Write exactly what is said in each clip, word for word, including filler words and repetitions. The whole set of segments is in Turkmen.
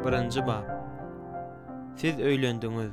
Birinji bab. Siz öýlendiňiz.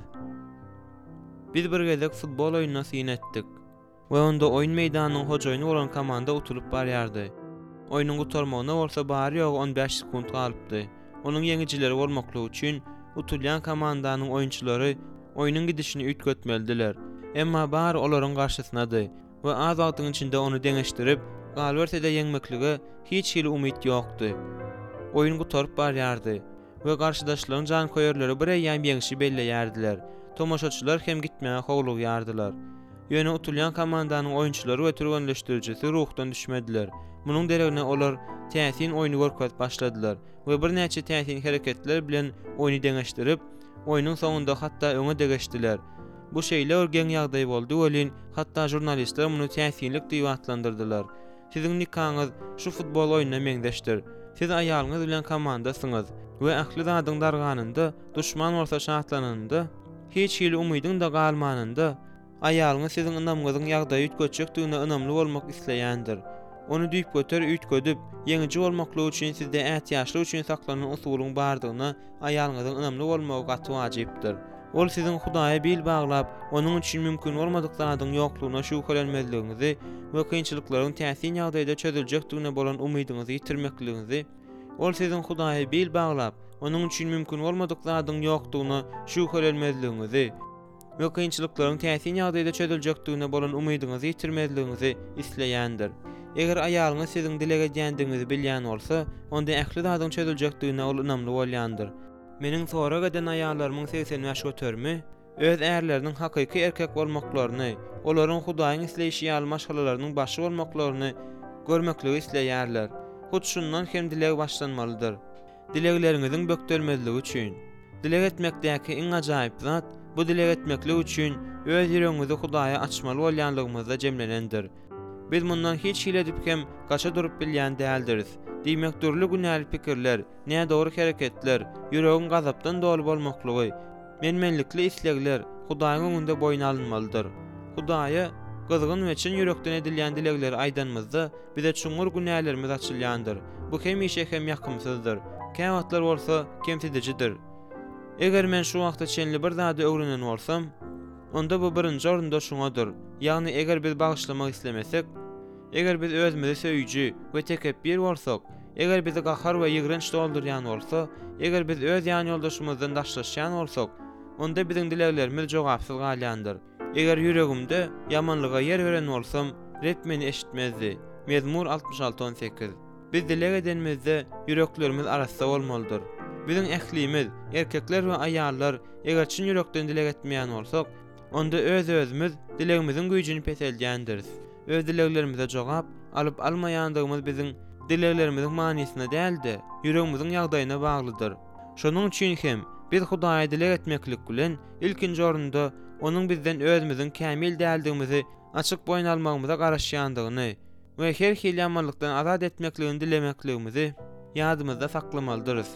Biz bir gezek futbol oýunyna syn etdik. We onda oýun meýdanynyň hojaýyny bolan komanda utulyp barýardy. Oýunyň gutarmagyna bolsa bary ýok on beş sekund galypdy. Onuň ýeňijileri bolmakly üçin utulýan komandanyň oýunçylary oýunyň gidişini üýtgetmelidiler. Emma bar olaryň garşysynady we az wagtyň içinde onu deňeşdirip galberse-de ýeňmeklige hiç hili umyt ýokdy. Oýun gutaryp barýardy we garşydaşlaryň jan koýerleri bir ýan ýeňişi belleýärdiler. Tomaşaçylar hem gitmäge howlugýardylar. Ýöne utulýan komandanyň oýunçylary we türgenleşdiricisi ruhdan düşmediler. Munyň deregine olar täsin oýuny görkezip başladylar we bir näçe täsin hereketler bilen oýuny deňeşdirip, oýunyň soňunda hatda öňe degeşdiler. Bu şeýler geň ýagdaý boldy welin hatda jurnalistler muny täsinlik diýip atlandyrdylar. Siziň nikaňyz şu futbol oýunyna meňdeşdir. Siz aýalyňyz bilen komandasyňyz we ähli zadyň darganynda, duşman bolsa şahtlananda, hiç hili umydyň da galmanynda, aýalyňyz siziň ynamgyzyň ýagdaýy üýtgeçekdigine ynamly bolmak isleýändir. Onu düýp göter üýtgedip, ýeňiji bolmakly üçin sizde ähtiýaçly üçin saklanan usulyň bardygyna aýalyňyzyň ynamly bolmagy gaty wajypdyr. Ol siziň Hudaýa bil baglap, onuň üçin mümkin bolmadyk zadyň ýoklugyna şüphelenmezligiňizi we kynçylyklaryň täsin ýagdaýda çözüljekdigine bolan umydyňyzy ýitirmekligiňizi, ol siziň Hudaýa bil baglap, onuň üçin mümkin bolmadyk zadyň ýoklugyna şüphelenmezligiňizi we kynçylyklaryň täsin ýagdaýda çözüljekdigine bolan umydyňyzy ýitirmezligiňizi isleýändir. Eger aýalyňyz siziň dilege edýändiňizi bilýän bolsa, onda ähli zadyň çözüljekdigine ol ynamly bolýandyr. Meniň sonra geden aýallaryň seksen ýaş götermi, öz erleriniň hakyky erkek bolmaklaryny, olaryň Hudaýyň isleýişi ýaly maşgalalarynyň başy bolmaklaryny görmekligi isleýärler. Hut şundan hem dileg başlanmalydyr. Dilegleriňiziň bökdelmezligi üçin. Dileg etmekdäki iň ajaýyp zat bu dileg etmeklik üçin öz ýüregiňizi Hudaýa açmaly bolýanlygymyzda jemlenendir. Biz mundan hiç hile edip hem gaça durup bilýän däldiris. Diýmek türlü günäli pikirler, näme dogry hereketler, ýüregiň gazapdan doly bolmaklygy, menmenlikli islegler Hudaýyň öňünde boyun alınmalydyr. Hudaýa gyzgyn we çyn ýürekden edilýän dilegler aýdanmyzda bize çuňur günälerimiz açylýandyr. Bu hemişe hem ýakymsyzdyr. Käwatlar bolsa kemsedijidir. Eger men şu wagtda çenli bir zady öwrenen bolsam, onda bu birinji orunda şuňadyr. Ýagny eger biz bagyşlamak islemesek, eger biz özümizi söýüji we tekebbir bolsak, eger bizi gahar we ýygranç doldurýan bolsa, eger biz öz ýan ýoldaşymyzdan daşlaşýan bolsak, onda biziň dileglerimiz jogapsyz galýandyr. Eger ýüregimde ýamanlyga ýer beren bolsam, rep meni eşitmezdi. Mezmur altmış altı on sekiz. Biz dileg edenmizde ýüreklerimiz arasda bolmalydyr. Biziň ählimiz, erkekler we aýallar eger çyn ýürekden dileg etmeýän bolsak, onda öz özümüz dilegimiziň güýjini peselýändir. Öz dileglerimize jogap alyp almaýandygymyz biziň dileglerimiziň manisine däldi, ýüregimiziň ýagdaýyna baglydyr. Şonuň üçin hem biz Hudaýa dileg etmeklik bilen ilkinji orunda onuň bizden özümiziň kämil däldigimizi açyk boýun almagymyza garaşýandygyny we her hili ýamanlykdan azad etmekligini dilemekligimizi ýadymyzda saklamalydyryz.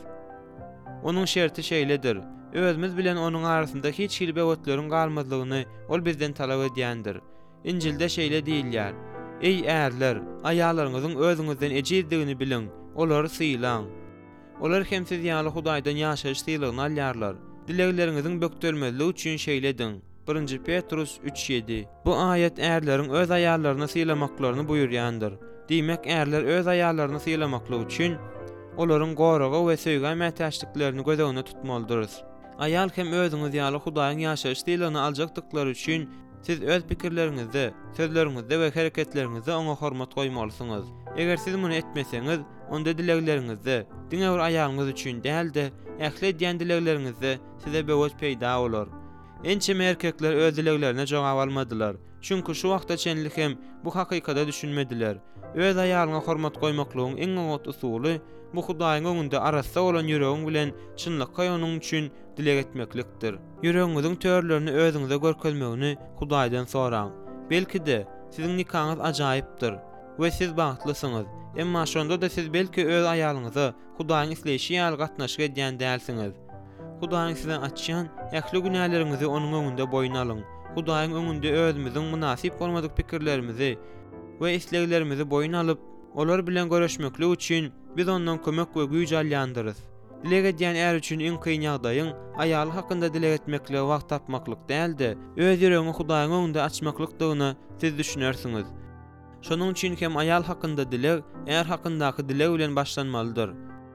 Onuň şerti şeýledir. Özümiz bilen onuň arasynda hiç hili begetleriň galmazlygyny ol bizden talap edýändir. İncilde şeýle diýilýär: Ey erler, aýallaryňyzyň özüňizden ejizdigini biliň, olary syýlaň. Olar hem siz ýaly Hudaýdan ýaşaýyş syýlygyny alýarlar. Dilegleriňiziň bökdelmezligi üçin şeýledin. birinji Petrus üç ýedi. Bu aýat erleriň öz aýallaryny syýlamaklaryny buýurýandyr. Diýmek erler öz aýallaryny syýlamakly üçin olaryň goragy we söýgän mätäçliklerini gözegine tutmalydyr. Aýal hem özüňiz ýaly Hudaýyň ýaşaýyş syýlygyny aljakdyklary üçin siz öz pikirleriňizde, sözleriňizde we hereketleriňizde oňa hormat goýmalysyňyz. Eger siz muny etmeseňiz, onda dilegleriňizde, diňe bir aýalyňyz üçin däldi, ähli edýän dilegleriňizde size begoç peýda bolar. Ençe erkekler öz dileglerine jogap almadylar. Çünki şu wagtda çenlik hem bu hakykata düşünmediler. Öz aýalyňa hormat goýmaklygyň iň goňat usuly bu Hudaýyň öňünde arasda bolan ýüregiň bilen çynlykka ýonyň üçin dileg etmeklikdir. Ýüregiňiziň törlerini özüňize görkezmegini Hudaýdan soraň. Belki de siziň nikaňyz ajaýypdyr we siz bagtlysyňyz. Emma şonda da siz belki öz aýalyňyza Hudaýyň isleýişi ýaly gatnaşyk edýän dälsiňiz. Hudaýyň size açýan ähli günälerinizi onuň öňünde boyun alyň. Hudaýyň öňünde özümiziň munasip bolmadyk pikirlerimizi we isleglerimizi boyun alyp, olar bilen görüşmeklik üçin biz ondan kömek we güýj alýandyryz. Dileg edýän är üçin iň kyn ýagdaýyň aýaly hakynda dileg etmekle wagt tapmaklyk däldi, öz ýüregiňi Hudaýyň öňünde açmaklykdygyny siz düşünersiňiz. Şonuň üçin hem aýal hakynda dileg, er hakyndaky dileg bilen başlanmalydyr.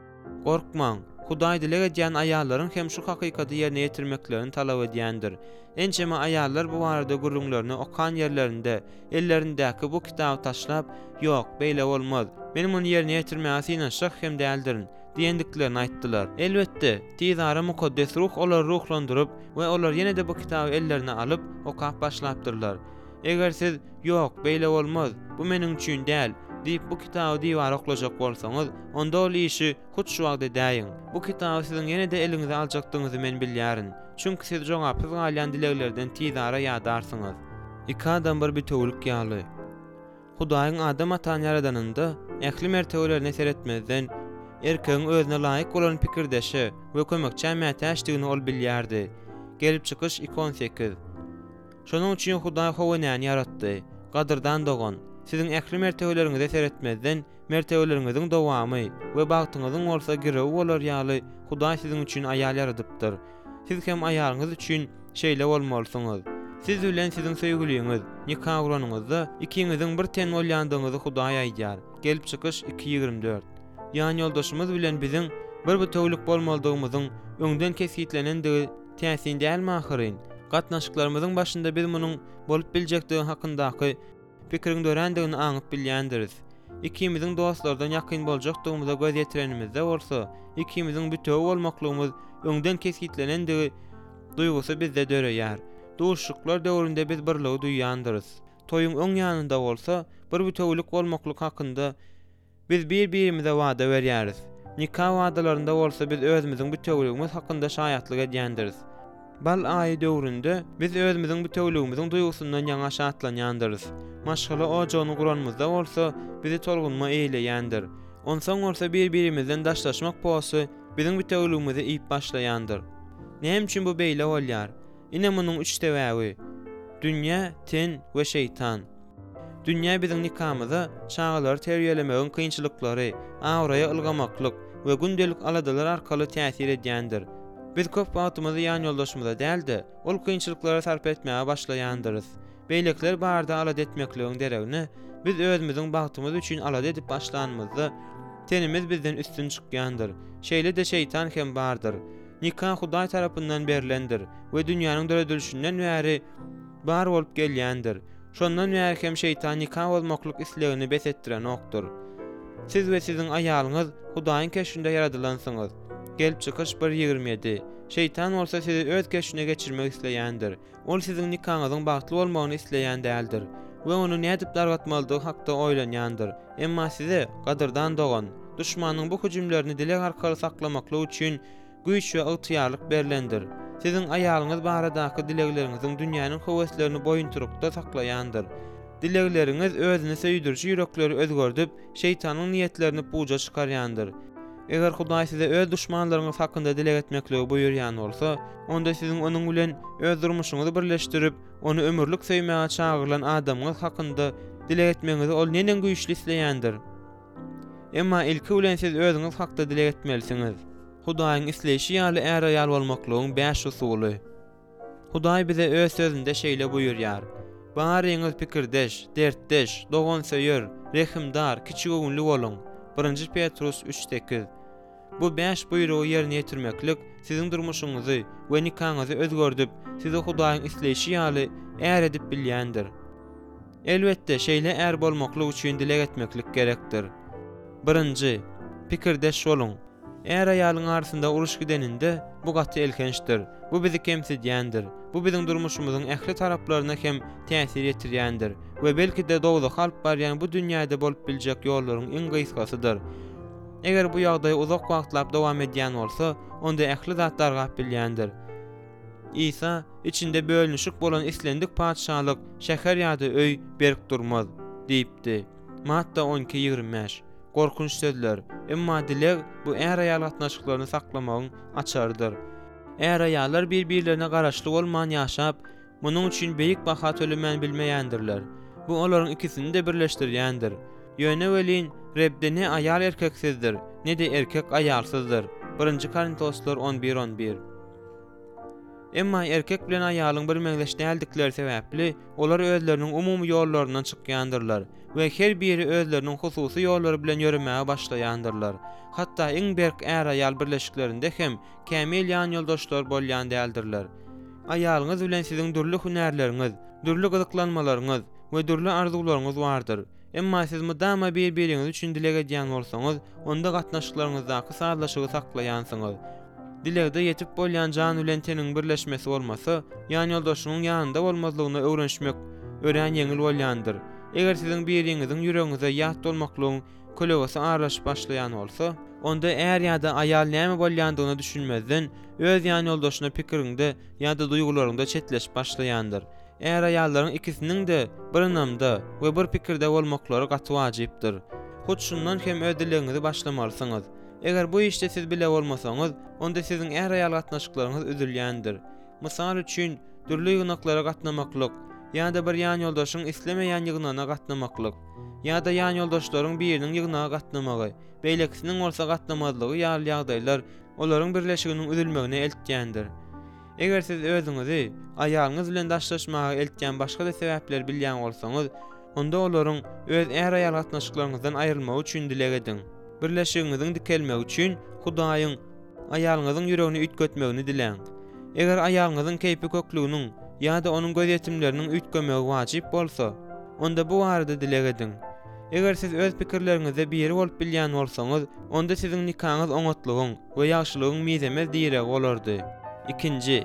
Gorkmaň, Hudaý dileg edýän aýallaryň hem şu hakykaty ýerine ýetirmeklerini talap edýändir. Ençeme aýallar bu barada gurrunlaryny okan ýerlerinde, ellerindäki bu kitaby taşlap, "Ýok, beýle bolmaz. Menim onu ýerine ýetirmäge inançak hem däldirin." diýendiklerini aýtdylar. Elbetde, tizara mukaddes ruh olar ruhlandyryp we olar ýene de bu kitaby ellerine alyp okap başlapdyrlar. Eger siz "Ýok, beýle bolmaz. Bu meniň üçin däl." diýip bu kitaby diýwara oklajak bolsaňyz, onda ol işi hut şu wagtda däýin. Bu kitaby siziň ýene de eliňize aljakdygyňyzy men bilýärin. Çünki siz joňapyz galýan dileglerden tizara ýadarsyňyz. İki adam bir bitowluk ýaly. Hudaýyň adam atan ýaradanynda ähli mertebelerini seretmezden erkegiň özüne laýyk bolan pikirdeşi we kömekçi ämmäti äşdigini ol bilýärdi. Gelip çykyş iki on sekiz. Şonuň üçin Hudaý howanyny yaratdy, gadyrdan dogan. Siziň ähli mertebelerinizi seretmezden mertebeleriňiziň dowamy we bagtyňyzyň bolsa girew bolar ýaly Hudaý siziň üçin aýal yaradypdyr. Siz hem aýalyňyz üçin şeýle bolmalysyňyz. Siz bilen siziň söýgüliňiz, nikah uranyňyzda ikiňiziň bir ten bolýandygyňyzy Hudaý aýdýar. Gelip çykyş iki ýigirme dört. Ýani ýoldaşymyz bilen biziň bir bütowluk bolmalydygymyzyň öňden kesgitlenendigi täsin dälmi ahyryň? Gatnaşyklarymyzyň başynda biz munyň bolup biljekdigi hakyndaky pikiriň dörendigini aňyp bilýändiris. Ikimiziň dostlardan ýakyn boljakdygymyza göz ýetirenimizde bolsa, ikimiziň bütöw bolmaklygymyz öňden kesgitlenendigi duýgusy bizde döreýär. Duşuklar döwründe biz birligi duýýandyrys. Toýuň öň ýanynda bolsa, bir bütowluk bolmaklyk hakynda biz bir-birimize wada berýäris. Nikah wadalarynda bolsa biz özümiziň bütowlugymyz hakynda şaýatlyk edýändiris. Bal aýy döwründe biz özümiziň bütowlugymyzyň duýgusundan ýaňa şatlanýandyrys. Maşgala ojagyny guranmyzda bolsa, bizi tolgunma eýleýändir. Onsoň bolsa bir-birimizden daşlaşmak posy biziň bütowlugymyzy iýip başlaýandyr. Näme üçin bu beýle bolýar? Ine munyň üç sebäbi: dünýä, ten we şeytan. Dünýä biziň nikamyza çağlar terbiýelemegiň kynçylyklary, awraya ylgamaklyk we gündelik aladalar arkaly täsir edýändir. Biz köp wagtymyzy ýan ýoldaşymyza däldi, ol kynçylyklara sarp etmäge başlaýandyrys. Beýlekler barda alad etmekligiň deregini biz özümiziň bagtymyz üçin alad edip başlanmazda tenimiz bizden üstün çykýandyr. Şeýle de şeytan hem bardyr. Nikah Hudaý tarapyndan berilendir we dünýäniň döredilişinden bäri bar bolup gelýändir. Şondan bäri hem şeytan nikah bolmaklyk islegini besetdiren okdur. Siz we siziň aýalyňyz Hudaýyň keşfinde yaradylansyňyz. Gelip çykyş bir ýigirme ýedi. Şeytan bolsa sizi öz keşfine geçirmek isleýändir. Ol siziň nikahyňyzyň bagtly bolmagyny isleýän däldir we onu nädip dargatmalydygy hakda oýlanýandyr. Emma size gadyrdan dogan düşmanyň bu hüjümlerini dileg arkaly saklamaklyk üçin güýç we ygtyýarlyk berilendir. Siziň aýalyňyz baradaky dilegleriňiziň dünýäniň howeslerini boýunturukda saklaýandyr. Dilegleriňiz özüni söýdürjü ýürekleri özgördüp, şeytanyň niýetlerini puja çykarýandyr. Eger Hudaý size öz düşmanlaryňyz hakynda dileg etmekligi buýurýan bolsa, onda siziň onuň bilen öz durmuşyňyzy birleşdirip, onu ömürlük söýmäge çağırlan adamyňyz hakynda dileg etmeňizi ol nenen güýçli isleýändir. Emma ilki bilen siz özüňiz hakda dileg etmelisiňiz. Hudaýyň isleýişi ýaly är aýal bolmaklygyň beş usuly. Hudaý bize öz sözünde şeýle buýurýar: "Baryňyz pikirdeş, dertdeş, dogan söýür, rehimdar, kiçik öňlü bolun." birinji Petrus üç sekiz. Bu beş buýrugy ýerine ýetirmeklik siziň durmuşyňyzy we nikahyňyzy özgördüp, sizi Hudaýyň isleýişi ýaly är edip bilýändir. Elbetde şeýle är bolmaklyk üçin dileg etmeklik gerekdir. Birinji, pikirdeş bolun. Är aýalyň arasynda uruş gideninde bu gaty elkençdir. Bu bizi kemsidýändir. Bu biziň durmuşymyzyň ähli taraplaryna hem täsir ýetirýändir we belki de dogda halp barýan bu dünýäde bolup biljek ýollaryň iň gysgasydyr. Eger bu ýagdaý uzak wagtlap dowam edýän bolsa, onda ähli zatlar gap bilýändir. İsa içinde bölünüşik bolan islendik padşahlyk, şäher ýa-da öý berk durmaz diýipdi. Matta on iki ýigirme beş. Korkunç sözler. Emma dileg bu är aýal gatnaşyklaryny saklamagyň açardyr. Är aýallar bir-birlerine garaşly bolmadan ýaşap, munyň üçin beýik baha tölemän bilmeýändirler. Bu olaryň ikisini de birleşdirýändir. Ýöne welin Rebde ne aýal erkeksizdir, ne de erkek aýalsyzdyr. birinji Korintoslar on bir on bir. Emma erkek bilen aýalyň bir meňzeş däldikleri sebäpli olar özleriniň umumy ýollaryndan çykýandyrlar we her biri özleriniň hususy ýollary bilen ýörmäge başlaýandyrlar. Hatda iň berk är aýal birleşiklerinde hem kämil ýan ýoldaşlar bolýan däldirler. Aýalyňyz bilen siziň dürli hünärleriňiz, dürli gyzyklanmalaryňyz we dürli arzularyňyz bardyr. Emma siz mudama bir-biriňiz üçin dilek edýän bolsaňyz, onda gatnaşyklaryňyzdaky sazlaşygy saklaýansyňyz. Dilegde yetip bolýan jan bilen teniň birleşmesi bolmasa, ýan ýoldaşynyň ýanynda bolmazlygyny öwrenşmek ören ýeňil bolýandyr. Eger siziň biriňiziň ýüregiňize ýat bolmaklygyň kölegesy araşyp başlaýan bolsa, onda är ýa-da aýal näme bolýandygyny düşünmezden öz ýan ýoldaşyna pikiriňde ýa-da duýgularyňda çetleşip başlaýandyr. Eger aýallaryň ikisiniň de bir namda we bir pikirde bolmaklary gaty wajypdyr. Hut şundan hem öz dilegiňizi başlamalysyňyz. Eger bu işte siz bile bolmasaňyz, onda siziň är aýal gatnaşyklaryňyz üzülýändir. Mysal üçin, dürli ýygnaklara gatnamaklyk, ýa-da bir ýan ýoldaşyň islemeýän ýygnagyna gatnamaklyk, ýa-da ýan ýoldaşlaryň biriniň ýygnaga gatnamagy, beýlekisiniň bolsa gatnamazlygy ýaly ýagdaýlar olaryň birleşiginiň üzülmegine eltýändir. Eger siz özüňizi aýalyňyz bilen daşlaşmaga eltýän başga da sebäpler bilýän bolsaňyz, onda olaryň öz är aýal gatnaşyklaryňyzdan aýrylmagy üçin dilek edin. Birleşigiňiziň dikelmegi üçin Hudaýyň aýalyňyzyň ýüregini ütgetmegini dileň. Eger aýalyňyzyň keýpi kökliginiň ýa-da onuň gözetimleriniň ütgemegi wajyp bolsa, onda bu barada dilek edin. Eger siz öz pikirleriňizde biri bolup bilýän bolsaňyz, onda siziň nikahyňyz oňatlygyň we ýagşylygyň mizemez diýerek bolardy. Ikinji,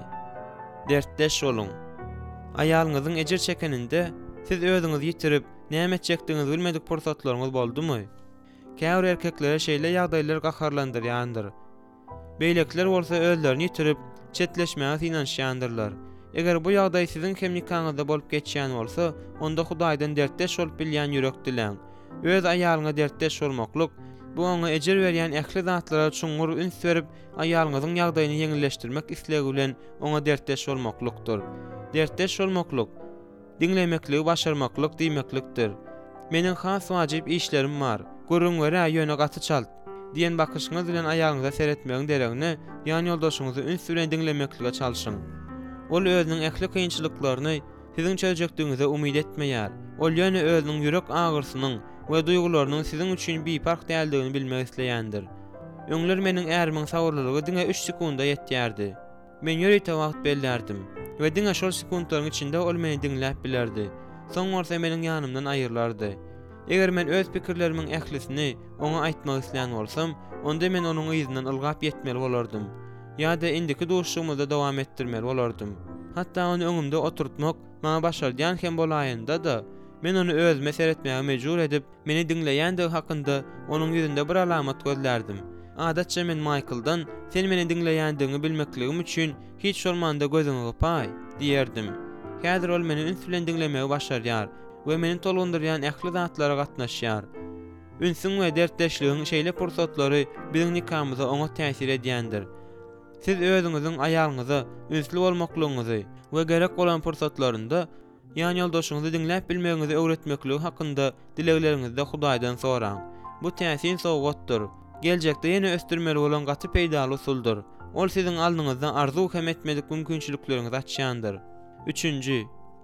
dertdeş bolun. Aýalyňyzyň ejir çekeninde siz özüňizi ýitirip näme etjekdiňizi bilmedik pursatlaryňyz boldumy? Käwr erkeklere şeýle ýagdaýlar gaharlandyrýandyr. Beýlekler bolsa özlerini ýitirip çetleşmäge synanşýandyrlar. Eger bu ýagdaý siziň hem nikahyňyzda bolup geçýän bolsa, onda Hudaýdan dertdeş bolup bilýän ýürek dileň. Öz aýalyňa dertdeş bolmaklyk, bu oňa ejir berýän ähli zatlara çuňur üns berip, aýalyňyzyň ýagdaýyny ýeňilleşdirmek islegi bilen oňa dertdeş bolmaklykdyr. Dertdeş bolmaklyk, diňlemekligi başarmaklyk diýmeklikdir. Meniň has wajyp işlerim bar. Gurrun we ýöne gaty çalt diýen bakyşyňyz bilen aýalyňyza seretmegiň deregine ýan ýoldaşyňyzy üns bilen diňlemeklige çalyşyň. Ol özüniň ähli kynçylyklaryny siziň çözekdiňize umyt etmeýär. Ol ýöne özüniň ýürek agyrsynyň we duýgularynyň siziň üçin beýpark däldigini bilmek isleýändir. Öňler meniň ärimiň sagyrlylygy diňe üç sekunda ýetýärdi. Men ýörite wagt bellerdim we diňe şol sekundlaryň içinde ol meni diňläp bilerdi. Soň bolsa meniň ýanymdan aýyrlardy. Eger men öz pikirlerimin ählisini oňa aýtmak isleýän bolsam, onda men onuň ýüzünden ylgap ýetmeli bolardym. Ýa-da indiki duşugymyzda dowam etdirmeli bolardym. Hatda ony öňümde oturtmak maňa başardýan hem bolaýynda da, men ony özüme seretmäge mejbur edip, meni diňleýändigi hakynda onuň ýüzünde bir alamat gözlerdim. Adatça men Michael'dan sen meni diňleýändigini bilmekligim üçin hiç bolmanda gözüňi gypaý diýerdim. Häzir ol meni üns bilen diňlemegi başarýar we meni tolundyrýan ähli zatlara gatnaşýar. Ünsüň we dertdeşligiň şeýle pursatlary biziň nikahymyza oňa täsir edýändir. Siz özüňiziň aýalyňyza ünsli bolmaklygyňyzy we gerek bolan pursatlarynda ýan ýoldaşyňyzy diňläp bilmegiňizi öwretmekligi hakynda dilekleriňizde Hudaýdan soraň. Bu täsin sowgatdyr. Geljekde ýene östürmeli bolan gaty peýdaly usuldur. Ol siziň aldyňyzdan arzu hem etmedik mümkinçilikleriňizi açýandyr. Üçünji,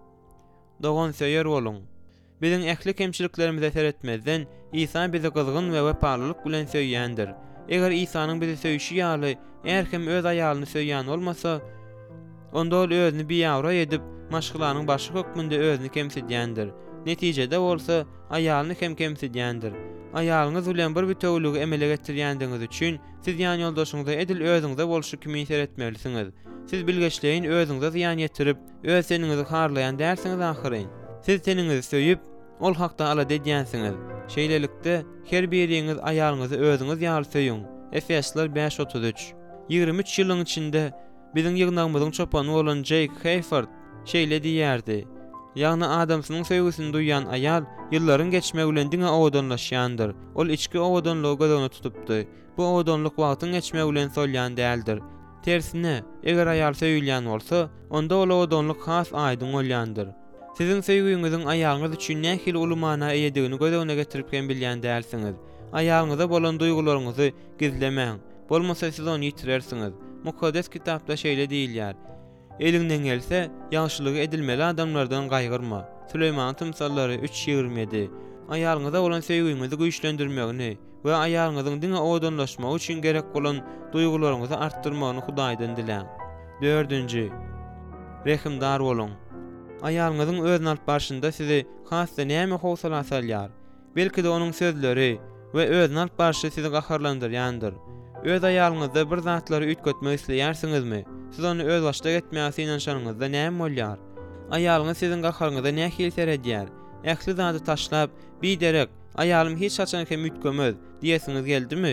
dogan söýer bolun. Biziň ähli kemçiliklerimize seretmezden İsa bizi gyzgyn we wepalylyk bilen söýýändir. Eger İsanyň bizi söýüşi ýaly erkem öz aýalyny söýýän bolmasa, onda ol özüni biýawra edip maşgylanyň başy hökmünde özüni kemsedýändir. Netijede bolsa aýalyny hem kemsedýändir. Aýalyňyz bilen bir bütewligi emele getirýändiňiz üçin siz ýan ýoldaşyňyza edil özüňize bolşy kimi seretmelisiniz. Siz bilgeçleýin özüňize ýan ýetirip, öz seniňizi harlaýan därsiňiz ahyryn. Siz seniňizi söýüp, ol hakda ala dedýänsiňiz. Şeýlelikde her biriňiz aýalyňyzy özüňiz ýaly söýüň. Efesler beş otuz üç. ýygrimi üç ýylyň içinde biziň ýygnagymyzyň çopany bolan Jake Hayford şeýle diýerdi. Ýagny adamsynyň söýgüsini duýan aýal ýyllaryň geçmegi bilen diňe owadanlaşýandyr. Ol içki owadanlygy gözüne tutupdy. Bu owadanlyk wagtyň geçmegi bilen solýan däldir. Tersine, eger aýal söýülýän bolsa, onda ol owadanlyk has aýdyň bolýandyr. Siziň söýgüňiziň aýalyňyz üçin nähili uly mana eýedigini gözüne getirip hem bilýän dälsiňiz. Aýalyňyza bolan duýgularyňyzy gizlemäň Bolmasa siz onu itirersiniz. Mukaddes kitapda şeýle diýilýär. Elinden gelse ýagşylygy edilmeli adamlardan gaýgyrma. Süleyman tymsallary üç ýigirme yedi. Aýalyňyza bolan söýgüňizi güýçlendirmegini we aýalyňyzyň diňe odanlaşmagy üçin gerek bolan duýgularyňyzy artdyrmagyny Hudaýdan dileň. dördünji. Rehimdar bolun. Aýalyňyzyň özüne alyp barşynda sizi hasda näme howsala salýar? Belki de onuň sözleri we özüne alyp barşy sizi gaharlandyrýandyr. Öz aýalyňyzda bir zatlary üýtgetmek isleýärsiňizmi? Siz onu öz başda etmäsi inanşanyňyzda näme bolýar? Aýalyňyz siziň gaharyňyza näme hilser edýär? Ähli zady taşlap, biderek, aýalym hiç haçan hem üýtgemez diýesiňiz geldimi?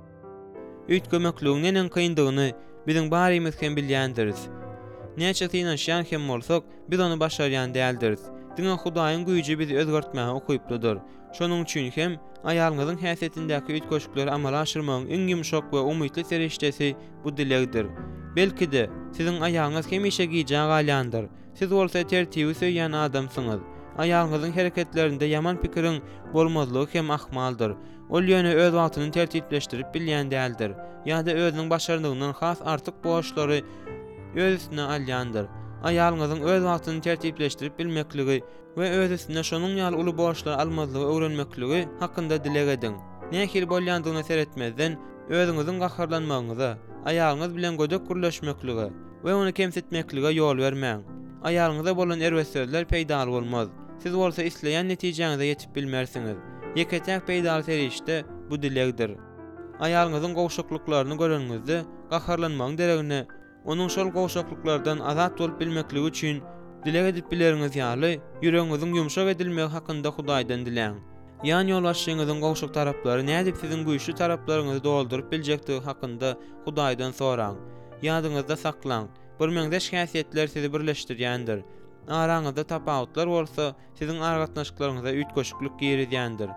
Üýtgemekligiň nenen kyndygyny biziň barymyz hem bilýändiris. Näçe inanşan hem bolsak, biz onu başarýan däldiris. Diňe Hudaýyň güýji bizi özgertmäge okyplydyr. Şonuň üçin hem aýalyňyzyň häsiýetindäki üýtgeşikleri amala aşyrmagyň iň ýumşak we umytly serişdesi bu dilegdir. Belki de siziň aýalyňyz hemişe giýjä galýandyr. Siz bolsa tertibi söýýän adamsyňyz. Aýalyňyzyň hereketlerinde ýaman pikiriň bolmazlygy hem ahmaldyr. Ol ýöne öz wagtyny tertipleşdirip bilýän däldir. Ýa-da özüniň başarylygyndan has artyk boşlary öz üstüne alýandyr. Aýalyňyzyň öz wagtyny tertipleşdirip bilmekligi we öz üstüne şonuň ýaly uly boşlar almazlygy öwrenmekligi hakynda dileg ediň. Nähil bolýandygyny seretmezden özüňiziň gaharlanmagyňyza, aýalyňyz bilen gödek gürleşmekligi we ony kemsitmeklige ýol bermäň. Aýalyňyza bolan erweslerler peýda bolmaz. Siz bolsa isleýän netijeňize ýetip bilmersiňiz. Ýeketäk peýda serişde bu dilegdir. Aýalyňyzyň gowşaklyklaryny görenňizde gaharlanmagyň deregine, onun şol gowşaklyklardan azat bolup bilmekligi üçin dileg edip bileriňiz ýaly ýüregiňiziň ýumşak edilmegi hakynda Hudaýdan dileň. Ýani ýolbaşçyňyzyň gowşak taraplary nädip siziň güýçli taraplaryňyzy dolduryp biljektigi hakynda Hudaýdan soraň. Ýadyňyzda saklaň. Bir meňdeş häsiýetler sizi birleşdirýändir. Araňyzda tapawutlar bolsa, siziň argatnaşyklaryňyza üýtgeşiklik giýerýändir.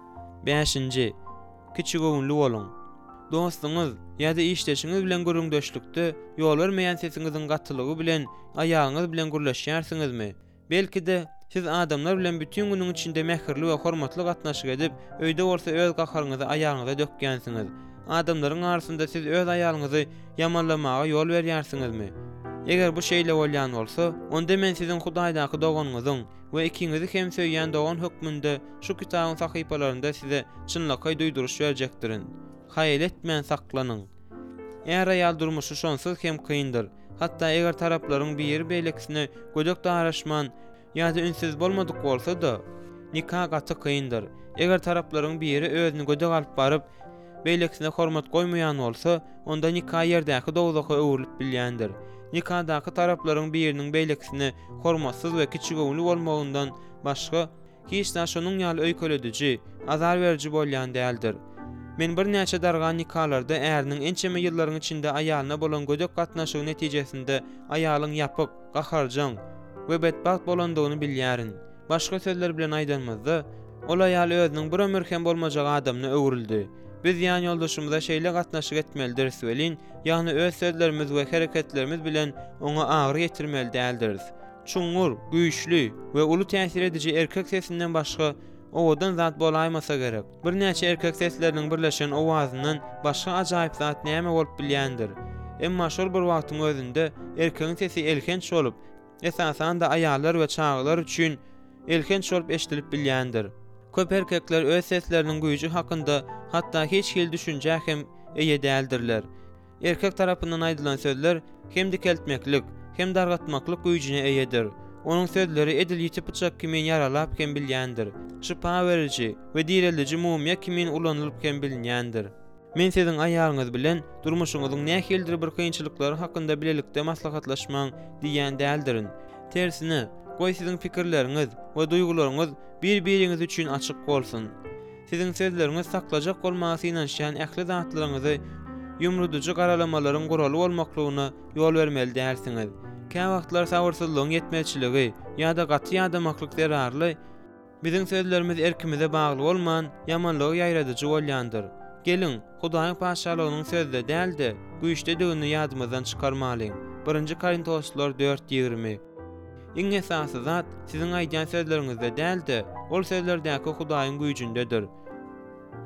beşinji. Kiçik öwünli bolun. Dostuňyz ýa-da işleşiňiz bilen görüňdeşlikde ýol bermeýän sesiňiziň gatylygy bilen aýagyňyz bilen gürleşýärsiňizmi? Belki de siz adamlar bilen bütün günüň içinde mähirli we hormatly gatnaşyk edip, öýde bolsa öz gaharyňyzy aýagyňyza dökýänsiňiz. Adamlaryň arasynda siz öz aýalyňyzy ýamanlamaga ýol berýärsiňizmi? Eger bu şeýle bolýan bolsa, onda men siziň Hudaýdaky doganyňyzyň we ikiňizi hem söýýän dogan hökmünde şu kitabyň sahypalarynda size çynlaky duýduruş berjekdirin. Haýal etmän saklanyň. Eger aýal durmuşy şonsuz hem kyndyr. Hatda eger taraplaryň biri beýleksine gödek daraşman ýa-da ünsiz bolmadyk bolsa da, nikah gaty kyndyr. Eger taraplaryň biri özüni gödek alyp baryp beýleksine hormat goýmaýan bolsa, onda nikah ýerdäki dogdaky öwrülip bilýändir. Nikahdaky taraplaryň biriniň beýleksine hormatsyz we kiçik öwünli bolmagyndan başga hiç näme şonuň ýaly öýkeledici, azar beriji bolýan däldir. Men bir näçe dargan nikahlarda äriniň ençeme ýyllaryň içinde aýalyna bolan gödek gatnaşygy netijesinde aýalyň ýapyk, gaharjaň we bedbaht bolandygyny bilýärin. Başga sözler bilen aýdanmazda, ol aýal özüniň bir ömür hem bolmajak adamyna öwrüldi. Biz ýan ýoldaşymyza şeýle gatnaşyk etmelidiris welin, ýagny öz sözlerimiz we hereketlerimiz bilen oňa agyr ýetirmeli däldiris. Çuňur, güýçli we uly täsir edici erkek sesinden başga owadan zat bolaýmasa gerek. Bir näçe erkek sesleriniň birleşen owazyndan başga ajaýyp zat näme bolup bilýändir. Emma şol bir wagtyň özünde erkegiň sesi elkenç bolup, esasan da aýallar we çağlar üçin elkenç bolup eşdilip bilýändir. Köp erkekler öz sesleriniň güýji hakynda hatda hiç hil düşünjä hem eýe däldirler. Erkek tarapyndan aýdylan sözler hem dikeltmeklik, hem dargatmaklyk güýjüne eýedir. Onuň sözleri edil ýitip bıçak kimin ýaralap hem bilýändir. Şypa beriji we direliji mumya kimin ulanylyp hem bilýändir. Men siziň aýalyňyz bilen durmuşyňyzyň nähildir bir kynçylyklary hakynda bilelikde maslahatlaşmaň diýen däldirin. Tersine, goý siziň pikirleriňiz we duýgularyňyz bir-biriňiz üçin açyk bolsun. Siziň sözleriňiz saklajak bolmasy inanşan ähli zatlaryňyzy ýumruduji garalamalaryň guraly bolmaklygyna ýol bermeli dälsiňiz. Kä wagtlar sabyrsyzlygyň ýetmeçiligi ýa-da gaty ýadamaklyk zerarly biziň sözlerimiz erkimize bagly bolman ýamanlygy ýaýradyjy bolýandyr. Gelin, Hudaýyň paşalygynyň sözde däldi, güýçlidigini ýadymyzdan çykarmalyň. birinji Korintoslar dört ýigirme. Iň esasy zat siziň aýdýan sözleriňizde däldi, ol sözlerdäki Hudaýyň güýjündedir.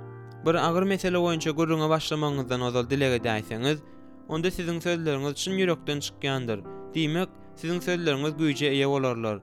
Bir agyr mesele boýunça gurruna başlamagyňyzdan ozal dileg edäýseňiz, onda siziň sözleriňiz çyn ýürekden çykýandyr. Diýmek, siziň sözleriňiz güýje eýe bolarlar.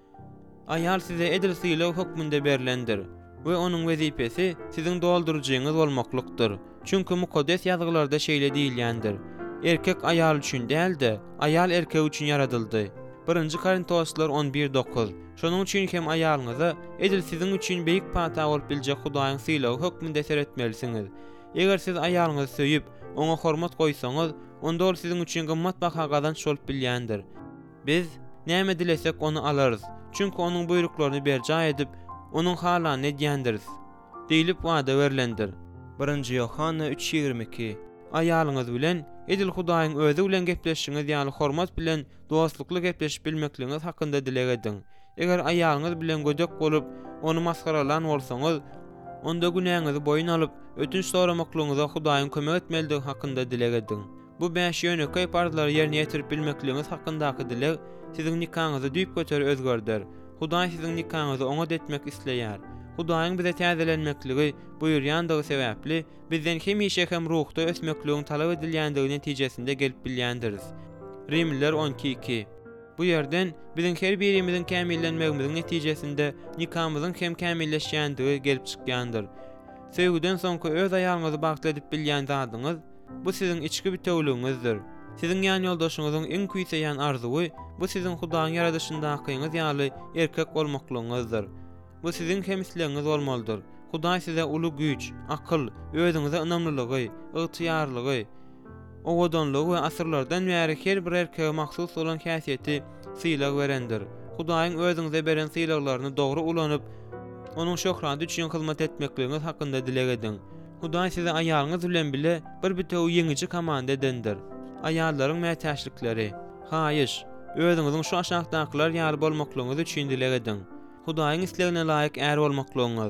Aýal size edil syýlaw hökmünde berilendir we onuň wezipesi siziň doldurjyňyz bolmaklykdyr. Çünki mukaddes ýazgylarda şeýle diýilýändir. Erkek aýal üçin däldi, aýal erkek üçin yaradyldy. birinji Korintoslar on bir dokuz. Şonuň üçin hem aýalyňyza edil siziň üçin beýik pata bolup biljek Hudaýyň syýlawy hökmünde seretmelisiňiz. Eger siz aýalyňyzy söýüp, oňa hormat goýsaňyz, onda ol siziň üçin gymmat baha gazanç bolup bilýändir. Biz näme dilesek onu alarys. Çünki onuň buýruklaryny berja edip, onuň halany edýändiris. Diýilip wada berilendir. birinji Yohanna üç ýigirme iki. Aýalyňyz bilen edil Hudaýyň özi bilen gepleşiňiz ýaly hormat bilen dostlukly gepleşip bilmekligiňiz hakynda dileg edin. Eger aýalyňyz bilen gödek bolup, onu maskaralan bolsaňyz, onda günäňizi boyun alyp, ötünç soramaklygyňyza Hudaýyň kömek etmeligi hakynda dileg edin. Bu beş ýönekay parlary ýerine ýetirip bilmekligiňiz hakyndaky dileg siziň nikahyňyzy düýp göteri özgörder. Hudaý siziň nikahyňyzy oňa detmek isleýär. Hudaýyň bize täzelenmekligi buýurýandygy sebäpli bizden hemişe hem ruhda ösmekligiň talap edilýändigi netijesinde gelip bilýändiris. Rimliler on iki iki. Bu ýerden biziň her birimiziň kämillenmegimiziň netijesinde nikahymyzyň hem kämilleşýändigi gelip çykýandyr. Söýgüden soňky öz aýalyňyzy bagtly edip bilýän zadyňyz bu siziň içki bitewligiňizdir. Siziň ýan ýoldaşyňyzyň iň küýseýän arzuwy bu siziň Hudaýyň ýaradyşyndakyňyz ýaly erkek bolmaklygyňyzdyr. Bu siziň hem islegiňiz bolmalydyr. Hudaý size uly güýç, akyl, özüňize ynamlylygy, ygtyýarlygy, owadanlygy we asyrlardan bäri her bir erkeге mahsus bolan häsiýeti syýlag berendir. Hudaýyň özüňize beren syýlaklaryny dogry ulanyp, onuň şöhraty üçin hyzmat etmekligiňiz hakynda dileg edin. Hudaý size aýalyňyz bilen bile bir bitew ýeňici komanda edendir. Aýallaryň mätäçlikleri, haýyş, özüňiziň şu aşagdakylar ýaly bolmaklygyňyz üçin dileg edin. Hudaýyň islegine laýyk är bolmaklygyňyz.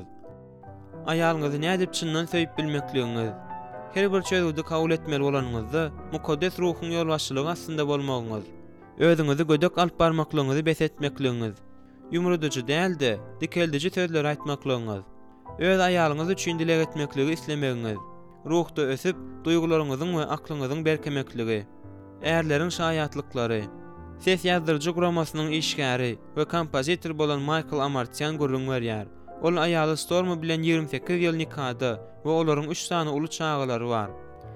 Aýalyňyzy nädip çyndan söýüp bilmekligiňiz. Her bir çözüwdi kabul etmeli bolanyňyzda mukaddes ruhyň ýolbaşçylygy aslynda bolmagyňyz. Özüňizi gödek alyp barmaklygyňyzy besetmekligiňiz. Ýumrudyjy däldi, dikeldiji sözler aýtmaklygyňyz. Öz aýalyňyz üçin dileg etmekligi islemegiňiz. Ruhda ösüp, duýgularyňyzyň we aklyňyzyň berkemekligi. Erleriň şaýatlyklary. Ses ýazdyrjy guramasynyň işgäri we kompozitor bolan Michael Amartyan gurrun berýär. Ol aýaly Storm bilen ýigrimä sekiz ýyl nikahda we olaryň üç sany uly çağalary bar.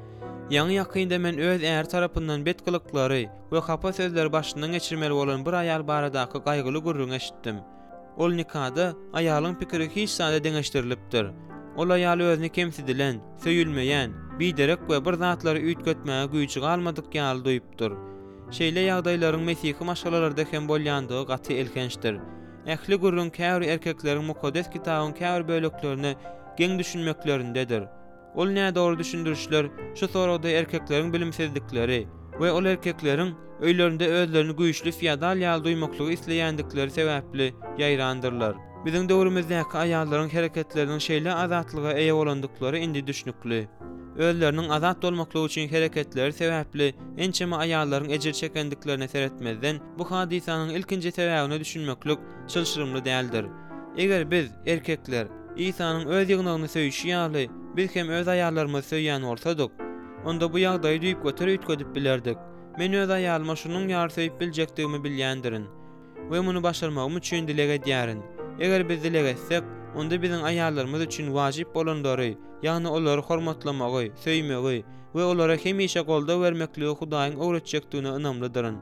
Ýaňy ýakynda men öz är tarapyndan bet gylyklary we hapa sözleri başyndan geçirmeli bolan bir aýal baradaky gaýgyly gurrun eşitdim. Ol nikahda aýalyň pikiri hiç sada deňeşdirilipdir. Ol aýaly özüni kemsidilen, söýülmeýän, biderek we bir zatlary üýtgetmäge güýçi galmadyk ýaly duýupdyr. Şeýle ýagdaýlaryň mesihi maşgalalarda hem bolýandygy gaty elkençdir. Ähli gurrun käwr erkekleriň mukaddes kitabyň käwr böleklerini geň düşünmeklerindedir. Ol näde dogry düşündirişler şu soragda erkekleriň bilimsizlikleri we ol erkekleriň öýlerinde özlerini güýçli fiýadal ýaly duýmaklygy isleýändikleri sebäpli ýaýrandyrlar. Biziň döwrümizdäki aýallaryň hereketleriniň şeýle azatlyga eýe bolandyklary indi düşünükli. Özleriniň azat bolmaklygy üçin hereketleri sebäpli ençeme aýallaryň ejir çekendiklerine seretmezden bu hadisanyň ilkinji sebäbine düşünmeklik çylşyrymly däldir. Eger biz erkekler İsa'nın öz ýygnagyny söýüşi ýaly biz hem öz aýallarymyzy söýýän bolsadyk, onda bu ýagdaýy duýup götürip üýtgedip bilerdik. Men öz aýalyma şunuň ýary söýüp biljakdygmy bilýändirin we muny başarmagym üçin dileg edýärin. Eger biz dileg etsek, onda biziň aýallarymyz üçin wajyp bolandary, ýagny olary hormatlamagy, söýmegi we olara hemişe golda bermekligi Hudaýyň öwretjekdigine ynamlydyrin.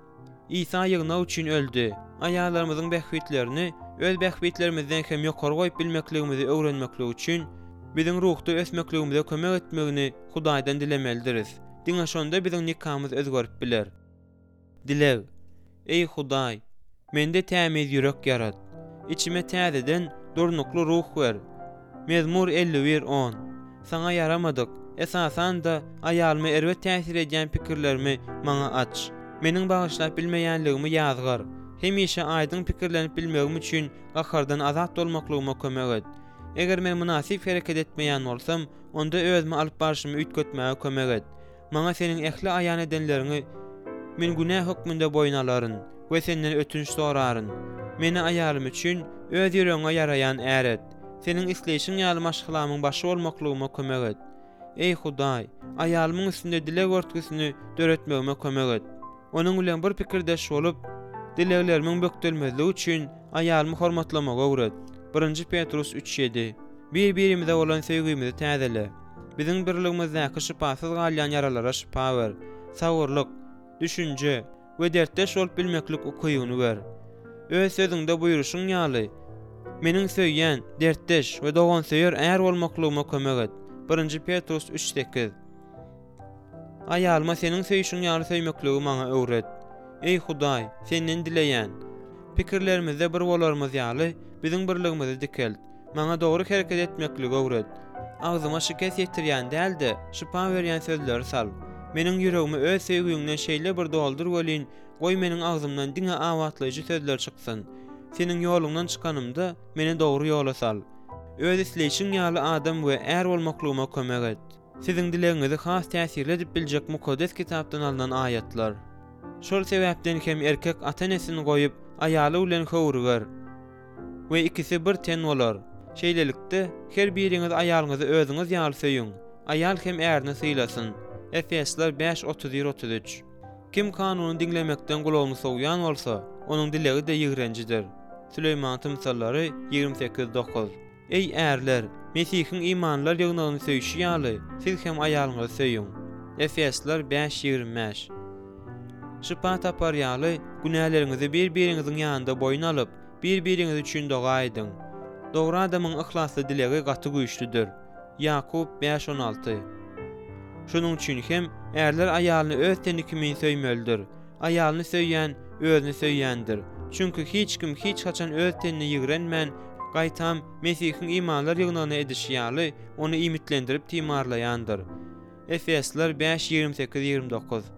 İsa ýygna üçin öldü. Aýallarymyzyň behwitlerini öz behwitlerimizden hem ýokary goýup bilmekligimizi öwrenmeklik üçin biziň ruhda ösmekligimize kömek etmegini Hudaýdan dilemelidiriz. Diňe şonda biziň nikahymyz özgörüp biler. Dileg. Ey Hudaý, mende tämiz ýürek ýarat. İçime täzeden durnukly ruh ber. Mezmur elli bir on. Sana yaramadyk. Esasan da aýalyma erwet täsir edýän pikirlerimi maňa aç. Meniň bagyşlap bilmeýänligimi ýazgar. Hemişe aýdyň pikirlenip bilmegim üçin gakardan azat bolmaklygyma kömek et. Eger men munasip hereket etmeýän bolsam, onda özüme alyp barşymy üýtgetmäge kömek et. Maňa seniň ähli aýan edenlerini men günäh hökmünde boyun alaryn we senden ötünç soraryn. Meni aýalym üçin öz ýüregiňe ýarayan äret. Senin isleýişiň ýaly maşgylamyň başy bolmaklygıma kömek et. Ey Hudaý, aýalymyň üstünde dilek örtgüsini döretmegime kömek et. Onuň bilen bir pikirdeş bolup, dileklerimiň bökdelmezligi üçin aýalymy hormatlamagy öwret. birinji Petrus üç ýedi. Bir-birimize bolan söýgümizi täzele. Biziň birligimizdäki şypasyz galýan yaralara şypa ber. Sagyrlyk, düşünje we dertdeş bolup bilmeklik ukyýyny ber. Öz sözüňde buýruşyň ýaly meniň söýýän, dertdeş we dogan söýer äär bolmaklygyma kömek et. birinji Petrus üç sekiz. Aýalyma seniň söýüşiň ýaly söýmekligi maňa öwret. Ey Hudaý, senden dileýän pikirlerimizde bir bolarmyz ýaly biziň birligimizi dikelt. Maňa dogry hereket etmekligi öwret. Agzyma şikes ýetirýän däldi, şypa berýän sözleri sal. Meniň ýüregimi öz söýgüňden şeýle bir doldur welin, goý meniň agzymdan diňe awatlyjy sözler çyksyň. Seniň ýolundan çykanymda meni dogry ýola sal. Öz isleýişiň ýaly adam we är bolmaklygyma kömek et. Siziň dilegiňizi has täsirli edip biljek mukaddes kitapdan alynan ayatlar. Şol sebäpden hem erkek ata-enesini goýup aýaly bilen howrugar we ikisi bir ten bolar. Şeýlelikde her biriňiz aýalyňyzy özüňiz ýaly söýüň. Aýal hem ärini syýlasyn. Efesler beş otuz bir otuz üç. Kim kanuny dinlemekden gulagyny soğuyan bolsa, onuň dilegi de ýigrencidir. Süleyman Tymsallary ýigirmi sekiz dokuz. Ey ärler, Mesihiň imanlar ýygnagyny söýüşi ýaly, siz hem aýalyňyzy söýüň. Efesler beş ýigirmi beş. Şypa tapar ýaly, günählerinizi bir-biriňiziň ýanynda boýun alyp, bir-biriňiz üçin doga edyň. Dogry adamyň ihlasly dilegi gaty güýçlüdir. Yakub beş on altı. Şonuň üçin hem erler aýalyny öz tenikimi söýmelidir. Aýalyny söýýän özüni söýýändir. Çünki hiç kim hiç haçan öz tenini ýigrenmän, gaýtam Mesihiň imanlar ýygnagyny edişi ýaly ony ümitlendirip timarlaýandyr. Efesler beş ýigirmi sekiz ýigirmi dokuz.